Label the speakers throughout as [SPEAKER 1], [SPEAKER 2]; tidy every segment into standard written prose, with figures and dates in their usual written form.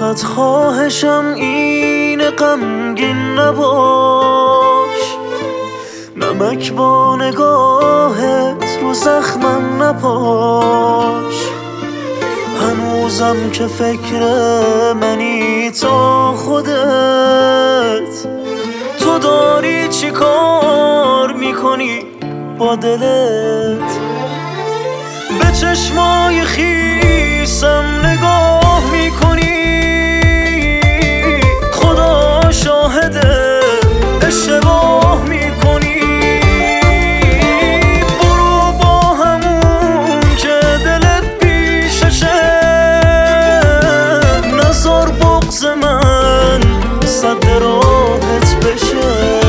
[SPEAKER 1] فقط خواهشم اینه غمگین نباش، نمک با نگاهت رو زخمم نپاش. هنوزم که فکر منی تا خودت، تو داری چی کار میکنی با دلت؟ به چشمای خیسم نگاه میکنی، خدا شاهده اشتباه میکنی. برو با همون که دلت پیششه، نذار بغض من صد راهت بشه.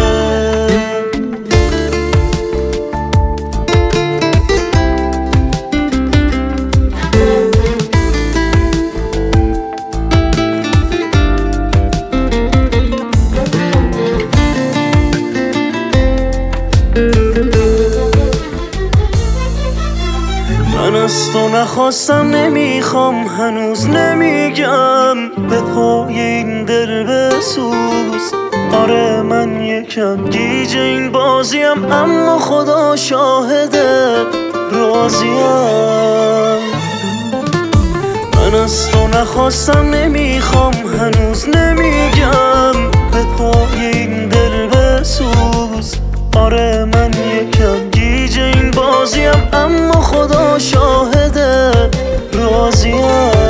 [SPEAKER 1] من از تو نخواستم، نمیخوام، هنوز نمیگم به پای این دل بسوز. آره من یکم گیج این بازیم، اما خدا شاهده راضیم. من از تو نخواستم، نمیخوام، هنوز نمیگم به پای این دل بسوز. آره من یکم گیج این بازیم، اما خدا شاهده راضیم.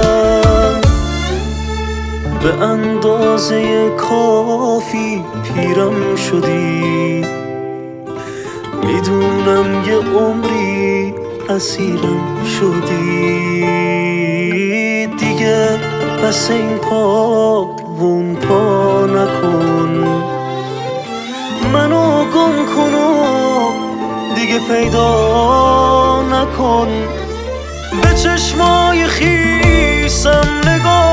[SPEAKER 1] به اندازه کافی پیرم شدی، میدونم یه عمری اسیرم شدی. دیگه بس این پا و اون پا نکن، منو گم کن و دیگه پیدا نکن. به چشمای خیسم نگاه